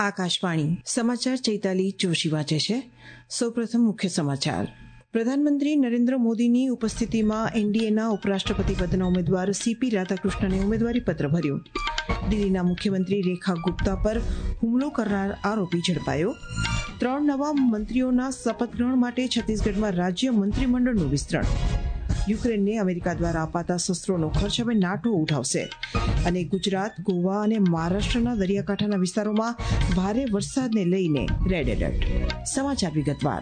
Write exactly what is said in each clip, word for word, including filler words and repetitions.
આકાશવાણી સમાચાર ચૈતાલી જોશી વાંચે છે. સૌપ્રથમ મુખ્ય સમાચાર. પ્રધાનમંત્રી નરેન્દ્ર મોદીની ઉપસ્થિતિમાં એનડીએના ઉપરાષ્ટ્રપતિ પદના ઉમેદવાર સીપી રાધાકૃષ્ણને ઉમેદવારીપત્ર ભર્યું. દિલ્હીના મુખ્યમંત્રી રેખા ગુપ્તા પર હુમલો કરનાર આરોપી ઝડપાયો. ત્રણ નવા મંત્રીઓના શપથ ગ્રહણ માટે છત્તીસગઢમાં રાજ્ય મંત્રીમંડળનું વિસ્તરણ. યુક્રેનને અમેરિકા દ્વારા અપાતા શસ્ત્રોનો ખર્ચ હવે નાટો ઉઠાવશે. અને ગુજરાત, ગોવા અને મહારાષ્ટ્રના દરિયાકાંઠાના વિસ્તારોમાં ભારે વરસાદને લઈને રેડ એલર્ટ. સમાચાર વિગતવાર.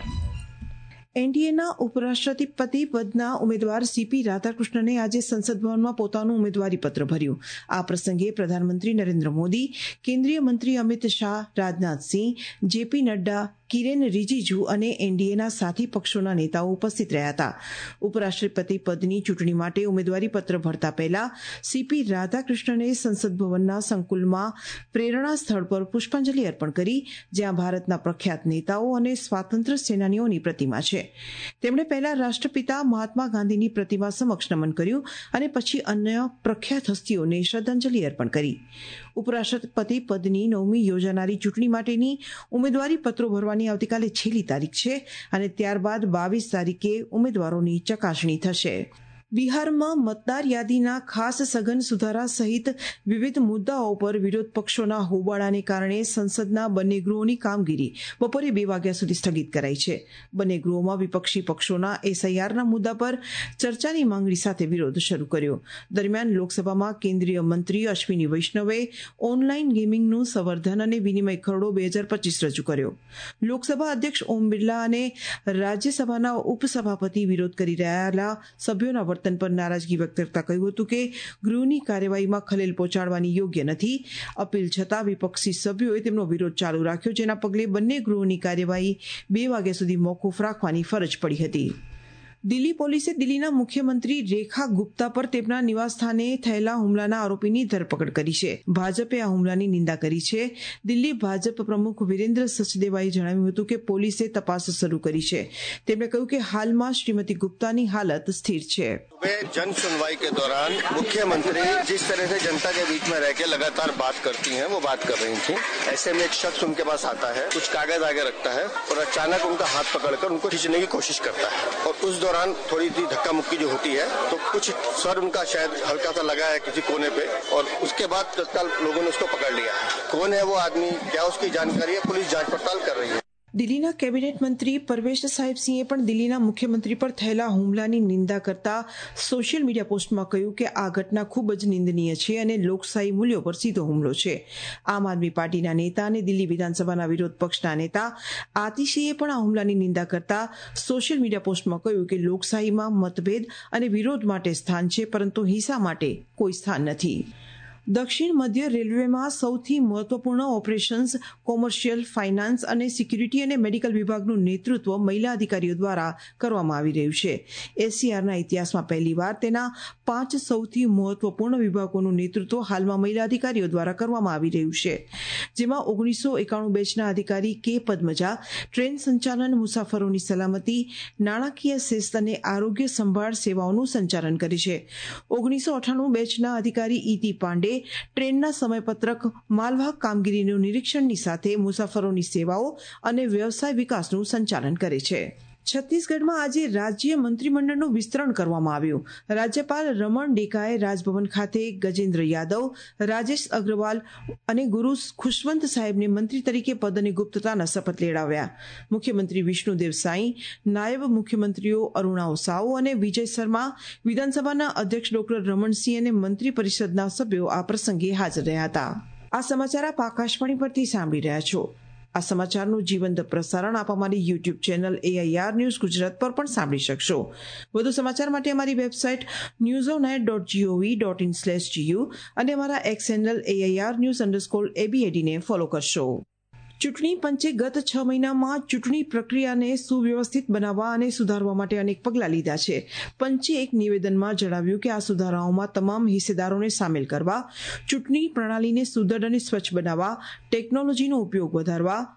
એનડીએના ઉપરાષ્ટ્રપતિ પદના ઉમેદવાર સીપી રાધાકૃષ્ણને આજે સંસદ ભવનમાં પોતાનું ઉમેદવારીપત્ર ભર્યું. આ પ્રસંગે પ્રધાનમંત્રી નરેન્દ્ર મોદી, કેન્દ્રીય મંત્રી અમિત શાહ, રાજનાથસિંહ, જેપી નડ્ડા, કિરેન રિજિજુ અને એનડીએના સાથી પક્ષોના નેતાઓ ઉપસ્થિત રહ્યા હતા. ઉપરાષ્ટ્રપતિ પદની ચૂંટણી માટે ઉમેદવારીપત્ર ભરતા પહેલા સીપી રાધાકૃષ્ણને સંસદ ભવનના સંકુલમાં પ્રેરણા સ્થળ પર પુષ્પાંજલિ અર્પણ કરી, જ્યાં ભારતના પ્રખ્યાત નેતાઓ અને સ્વાતંત્ર્ય સેનાનીઓની પ્રતિમા છે. તેમણે પહેલા રાષ્ટ્રપિતા મહાત્મા ગાંધીની પ્રતિમા સમક્ષ નમન કર્યું અને પછી અન્ય પ્રખ્યાત હસ્તીઓને શ્રદ્ધાંજલિ અર્પણ કરી. ઉપરાષ્ટ્રપતિ પદની નવમી યોજાનારી ચૂંટણી માટેની ઉમેદવારી પત્રો ભરવાની આવતીકાલે છેલ્લી તારીખ છે અને ત્યારબાદ બાવીસ તારીખે ઉમેદવારોની ચકાસણી થશે. બિહારમાં મતદાર યાદીના ખાસ સઘન સુધારા સહિત વિવિધ મુદ્દાઓ પર વિરોધ પક્ષોના હોબાળાને કારણે સંસદના બંને ગૃહોની કામગીરી બપોરે બે વાગ્યા સુધી સ્થગિત કરાઈ છે. બંને ગૃહોમાં વિપક્ષી પક્ષોના એસઆઈઆરના મુદ્દા પર ચર્ચાની માંગણી સાથે વિરોધ શરૂ કર્યો. દરમિયાન લોકસભામાં કેન્દ્રીય મંત્રી અશ્વિની વૈષ્ણવે ઓનલાઈન ગેમિંગનું સંવર્ધન અને વિનિમય ખરડો બે હજાર પચીસ રજૂ કર્યો. લોકસભા અધ્યક્ષ ઓમ બિરલા અને રાજ્યસભાના ઉપસભાપતિ વિરોધ કરી રહેલા સભ્યોના વર્તન પર નારાજગી વ્યક્ત કરતા કહ્યું હતું કે ગૃહની કાર્યવાહીમાં ખલેલ પહોંચાડવાની યોગ્ય નથી. અપીલ છતાં વિપક્ષી સભ્યોએ તેમનો વિરોધ ચાલુ રાખ્યો, જેના પગલે બંને ગૃહોની કાર્યવાહી બે વાગ્યા સુધી મોકૂફ રાખવાની ફરજ પડી હતી. દિલ્હી પોલીસે દિલ્હીના મુખ્યમંત્રી રેખા ગુપ્તા પર તેમના નિવાસસ્થાને થયેલા હુમલાના આરોપીની ધરપકડ કરી છે. ભાજપે આ હુમલાની નિંદા કરી છે. દિલ્હી ભાજપ પ્રમુખ વીરેન્દ્ર સચદેવાએ જણાવ્યું હતું કે પોલીસે તપાસ શરૂ કરી છે. તેમણે કહ્યું કે હાલમાં શ્રીમતી ગુપ્તાની હાલત સ્થિર છે. जन सुनवाई के दौरान मुख्यमंत्री जिस तरह से जनता के बीच में रह के लगातार बात करती हैं, वो बात कर रही थी. ऐसे में एक शख्स उनके पास आता है, कुछ कागज आगे रखता है और अचानक उनका हाथ पकड़कर उनको खींचने की कोशिश करता है. और उस दौरान थोड़ी सी धक्का मुक्की जो होती है तो कुछ सर उनका शायद हल्का सा लगा है किसी कोने पे और उसके बाद तत्काल लोगों ने उसको पकड़ लिया है. कौन है वो आदमी, क्या उसकी जानकारी है, पुलिस जांच पड़ताल कर रही है. દિલ્હીના કેબિનેટ મંત્રી પરવેશ સાહેબસિંહે પણ દિલ્હીના મુખ્યમંત્રી પર થયેલા હુમલાની નિંદા કરતા સોશિયલ મીડિયા પોસ્ટમાં કહ્યું કે આ ઘટના ખૂબ જ નિંદનીય છે અને લોકશાહી મૂલ્યો પર સીધો હુમલો છે. આમ આદમી પાર્ટીના નેતા અને દિલ્હી વિધાનસભાના વિરોધ પક્ષના નેતા આતિશીએ પણ આ હુમલાની નિંદા કરતા સોશિયલ મીડિયા પોસ્ટમાં કહ્યું કે લોકશાહીમાં મતભેદ અને વિરોધ માટે સ્થાન છે, પરંતુ હિંસા માટે કોઈ સ્થાન નથી. દક્ષિણ મધ્ય રેલવેમાં સૌથી મહત્વપૂર્ણ ઓપરેશન્સ, કોમર્શિયલ, ફાઇનાન્સ અને સિક્યુરિટી અને મેડિકલ વિભાગનું નેતૃત્વ મહિલા અધિકારીઓ દ્વારા કરવામાં આવી રહ્યું છે. એસસીઆરના ઇતિહાસમાં પહેલીવાર તેના પાંચ સૌથી મહત્વપૂર્ણ વિભાગોનું નેતૃત્વ હાલમાં મહિલા અધિકારીઓ દ્વારા કરવામાં આવી રહ્યું છે, જેમાં ઓગણીસો એકાણું બેચના અધિકારી કે પદ્મજા ટ્રેન સંચાલન, મુસાફરોની સલામતી, નાણાકીય શિસ્ત અને આરોગ્ય સંભાળ સેવાઓનું સંચાલન કરે છે. ઓગણીસો અઠ્ઠાણું બેચના અધિકારી ઈટી પાંડે ટ્રેનના સમયપત્રક, માલવાહક કામગીરીનું નિરીક્ષણની સાથે મુસાફરોની સેવાઓ અને વ્યવસાય વિકાસનું સંચાલન કરે છે. છત્તીસગઢમાં આજે રાજ્ય મંત્રીમંડળનું વિસ્તરણ કરવામાં આવ્યું. રાજ્યપાલ રમણ ડેકાએ રાજભવન ખાતે ગજેન્દ્ર યાદવ, રાજેશ અગ્રવાલ અને ગુરુ ખુશવંત સાહેબને મંત્રી તરીકે પદ અને ગુપ્તતાના શપથ લેવડાવ્યા. મુખ્યમંત્રી વિષ્ણુદેવ સાંઈ, નાયબ મુખ્યમંત્રીઓ અરુણા સાઉ અને વિજય શર્મા, વિધાનસભાના અધ્યક્ષ ડોક્ટર રમણસિંહ અને મંત્રી પરિષદના સભ્યો આ પ્રસંગે હાજર રહ્યા હતા. આ સમાચાર આપ આકાશવાણી પરથી સાંભળી રહ્યા છો. આ સમાચારનું જીવંત પ્રસારણ આપ અમારી YouTube channel AIR news Gujarat પર પણ સાંભળી શકશો. વધુ સમાચાર માટે અમારી website news on air dot gov dot in slash GU અને અમારા X handle AIR news underscore એબીએડીને ફોલો કરશો. ચૂંટણી પંચે ગત છ મહિનામાં ચૂંટણી પ્રક્રિયાને સુવ્યવસ્થિત બનાવવા અને સુધારવા માટે અનેક પગલાં લીધા છે. પંચે એક નિવેદનમાં જણાવ્યું કે આ સુધારાઓમાં તમામ હિસ્સેદારોને સામેલ કરવા, ચૂંટણી પ્રણાલીને સુદૃઢ અને સ્વચ્છ બનાવવા, ટેકનોલોજીનો ઉપયોગ વધારવા,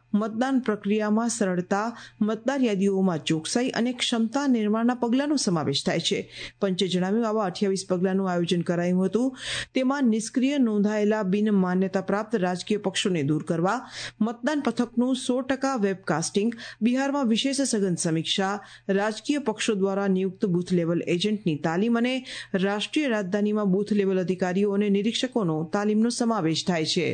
મતદાન પ્રક્રિયામાં સરળતા, મતદાર યાદીઓમાં ચોકસાઈ અને ક્ષમતા નિર્માણના પગલાંનો સમાવેશ થાય છે. પંચે જણાવ્યું આવા અઠ્યાવીસ પગલાંનું આયોજન કરાયું હતું. તેમાં નિષ્ક્રિય નોંધાયેલા બિન માન્યતા પ્રાપ્ત રાજકીય પક્ષોને દૂર કરવા, મતદાન પથકનું સો ટકા વેબકાસ્ટિંગ, બિહારમાં વિશેષ સઘન સમીક્ષા, રાજકીય પક્ષો દ્વારા નિયુક્ત બૂથ લેવલ એજન્ટની તાલીમ અને રાષ્ટ્રીય રાજધાનીમાં બૂથ લેવલ અધિકારીઓ અને નિરીક્ષકોનો તાલીમનો સમાવેશ થાય છે.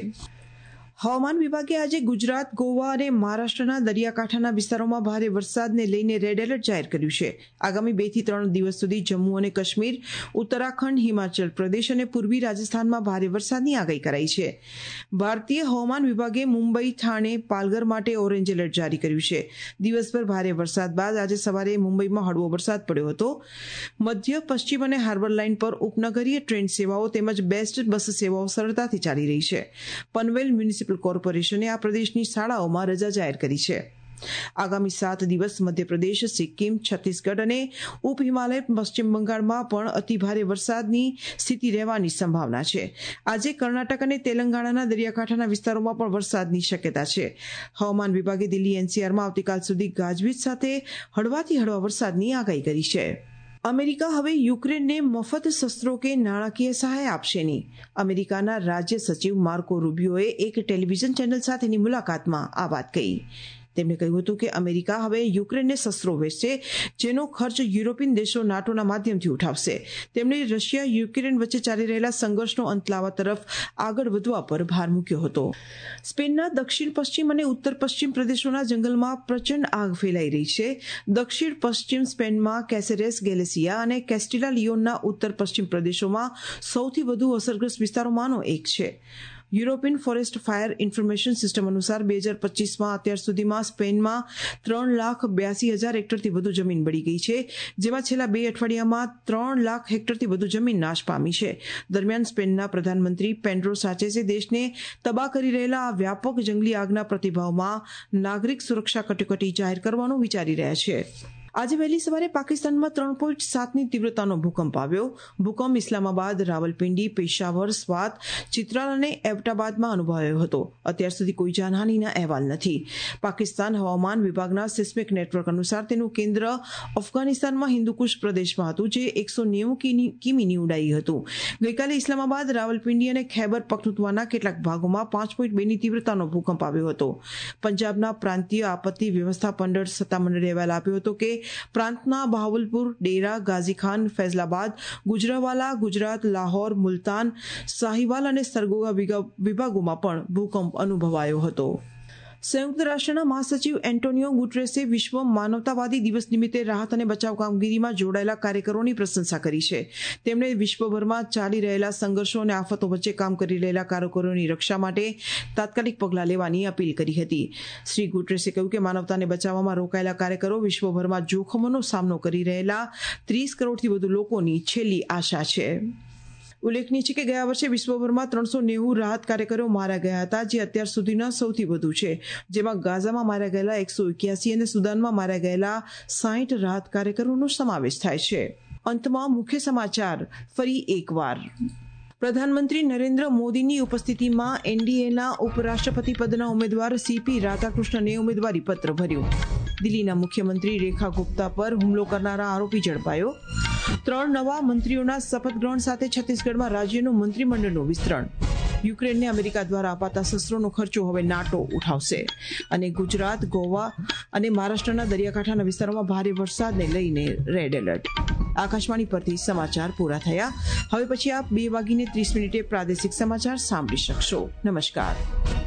હવામાન વિભાગે આજે ગુજરાત, ગોવા અને મહારાષ્ટ્રના દરિયાકાંઠાના વિસ્તારોમાં ભારે વરસાદને લઈને રેડ એલર્ટ જાહેર કર્યું છે. આગામી બે થી ત્રણ દિવસ સુધી જમ્મુ અને કાશ્મીર, ઉત્તરાખંડ, હિમાચલ પ્રદેશ અને પૂર્વી રાજસ્થાનમાં ભારે વરસાદની આગાહી કરાઈ છે. ભારતીય હવામાન વિભાગે મુંબઈ, થાણે, પાલઘર માટે ઓરેન્જ એલર્ટ જારી કર્યું છે. દિવસભર ભારે વરસાદ બાદ આજે સવારે મુંબઈમાં હળવો વરસાદ પડ્યો હતો. મધ્ય, પશ્ચિમ અને હાર્બર લાઇન પર ઉપનગરીય ટ્રેન સેવાઓ તેમજ બેસ્ટ બસ સેવાઓ સરળતાથી ચાલી રહી છે. પનવેલ મ્યુનિસિપલ કોર્પોરેશને આ પ્રદેશની શાળાઓમાં રજા જાહેર કરી છે. આગામી સાત દિવસ મધ્યપ્રદેશ, સિક્કિમ, છત્તીસગઢ અને ઉપ હિમાલય, પશ્ચિમ બંગાળમાં પણ અતિભારે વરસાદની સ્થિતિ રહેવાની સંભાવના છે. આજે કર્ણાટક અને તેલંગાણાના દરિયાકાંઠાના વિસ્તારોમાં પણ વરસાદની શક્યતા છે. હવામાન વિભાગે દિલ્હી, એનસીઆરમાં આવતીકાલ સુધી ગાજવીજ સાથે હળવાથી હળવા વરસાદની આગાહી કરી છે. અમેરિકા હવે યુક્રેનને મફત શસ્ત્રો કે નાણાકીય સહાય આપશે નહીં. અમેરિકાના રાજ્ય સચિવ માર્કો રૂબિયોએ એક ટેલિવિઝન ચેનલ સાથેની મુલાકાતમાં આ વાત કહી. તેમણે કહ્યું હતું કે અમેરિકા હવે યુક્રેનને શસ્ત્રો વેચશે, જેનો ખર્ચ યુરોપિયન દેશો નાટોના માધ્યમથી ઉઠાવશે. તેમણે રશિયા યુક્રેન વચ્ચે ચાલી રહેલા સંઘર્ષનો અંત લાવવા તરફ આગળ વધવા પર ભાર મૂક્યો હતો. સ્પેનના દક્ષિણ પશ્ચિમ અને ઉત્તર પશ્ચિમ પ્રદેશોના જંગલમાં પ્રચંડ આગ ફેલાઈ રહી છે. દક્ષિણ પશ્ચિમ સ્પેનમાં કેસેરેસ, ગેલેસિયા અને કેસ્ટિલા લિયોનના ઉત્તર પશ્ચિમ પ્રદેશોમાં સૌથી વધુ અસરગ્રસ્ત વિસ્તારોમાંનો એક છે. European forest fire information system અનુસાર બે હજાર પચીસમાં અત્યાર સુધીમાં સ્પેનમાં ત્રણ લાખ બ્યાસી હજાર હેક્ટરથી વધુ જમીન બળી ગઈ છે, જેમાં છેલ્લા બે અઠવાડિયામાં ત્રણ લાખ હેક્ટરથી વધુ જમીન નાશ પામી છે. દરમિયાન સ્પેનના પ્રધાનમંત્રી પેડ્રો સાંચેઝે દેશને તબાહ કરી રહેલા આ વ્યાપક જંગલી આગના પ્રતિભાવમાં નાગરિક સુરક્ષા કટોકટી જાહેર કરવાનું વિચારી રહ્યા છે. આજે વહેલી સવારે પાકિસ્તાનમાં ત્રણ પોઈન્ટ સાતની તીવ્રતાનો ભૂકંપ આવ્યો. ભૂકંપ ઇસ્લામાબાદ, રાવલપિંડી, પેશાવર, સ્વાત, ચિત્રાલ અને એબટાબાદમાં અનુભવાયો હતો. અત્યાર સુધી કોઈ જાનહાનિના અહેવાલ નથી. પાકિસ્તાન હવામાન વિભાગના સિસ્મિક નેટવર્ક અનુસાર તેનું કેન્દ્ર અફઘાનિસ્તાનમાં હિન્દુકુશ પ્રદેશમાં હતું, જે એકસો નેવું કિમીની ઊંડાઈ હતું. ગઈકાલે ઇસ્લામાબાદ, રાવલપિંડી અને ખૈબર પખ્તુનખ્વાના કેટલાક ભાગોમાં પાંચ પોઈન્ટ બેની તીવ્રતાનો ભૂકંપ આવ્યો હતો. પંજાબના પ્રાંતીય આપત્તિ વ્યવસ્થાપન મંડળ સત્તામંડળે અહેવાલ આપ્યો હતો કે પ્રાંતના બહાવલપુર, ડેરા ગાઝી ખાન, ફૈઝલાબાદ, ગુજરાવાલા, ગુજરાત, લાહોર, મુલતાન, સાહિવાલ અને સરગોગા વિભાગોમાં પણ ભૂકંપ અનુભવાયો હતો. સંયુક્ત રાષ્ટ્રના મહાસચિવ એન્ટોનિયો ગુટરેસે વિશ્વ માનવતાવાદી દિવસ નિમિત્તે રાહત અને બચાવ કામગીરીમાં જોડાયેલા કાર્યકરોની પ્રશંસા કરી છે. તેમણે વિશ્વભરમાં ચાલી રહેલા સંઘર્ષો અને આફતો વચ્ચે કામ કરી રહેલા કાર્યકરોની રક્ષા માટે તાત્કાલિક પગલાં લેવાની અપીલ કરી હતી. શ્રી ગુટરેસે કહ્યું કે માનવતાને બચાવવામાં રોકાયેલા કાર્યકરો વિશ્વભરમાં જોખમોનો સામનો કરી રહેલા ત્રીસ કરોડથી વધુ લોકોની છેલ્લી આશા છે. ઉલ્લેખનીય છે કે ગયા વર્ષે વિશ્વભરમાં ત્રણસો નેવું રાહત કાર્યકરો માર્યા ગયા હતા, જે અત્યાર સુધીના સૌથી વધુ છે, જેમાં ગાઝામાં માર્યા ગયેલા એકસો એક્યાસી અને સુદાનમાં માર્યા ગયેલા સાહીઠ રાહત કાર્યકરોનો સમાવેશ થાય છે. અંતમાં મુખ્ય સમાચાર ફરી એકવાર. પ્રધાનમંત્રી નરેન્દ્ર મોદીની ઉપસ્થિતિમાં એનડીએના ઉપરાષ્ટ્રપતિ પદના ઉમેદવાર સીપી રાધાકૃષ્ણને ઉમેદવારી પત્ર ભર્યું. દિલ્હીના મુખ્યમંત્રી રેખા ગુપ્તા પર હુમલો કરનારા આરોપી ઝડપાયો. ત્રણ નવા મંત્રીઓના શપથ ગ્રહણ સાથે છત્તીસગઢમાં રાજ્યનું મંત્રીમંડળનું વિસ્તરણ. યુક્રેનને અમેરિકા દ્વારા અપાતા શસ્ત્રોનો ખર્ચો હવે નાટો ઉઠાવશે. અને ગુજરાત, ગોવા અને મહારાષ્ટ્રના દરિયાકાંઠાના વિસ્તારોમાં ભારે વરસાદને લઈને રેડ એલર્ટ. આકાશવાણી પરથી સમાચાર પૂરા થયા. હવે પછી આપ બે વાગીને ત્રીસ મિનિટે પ્રાદેશિક સમાચાર સાંભળી શકશો. નમસ્કાર.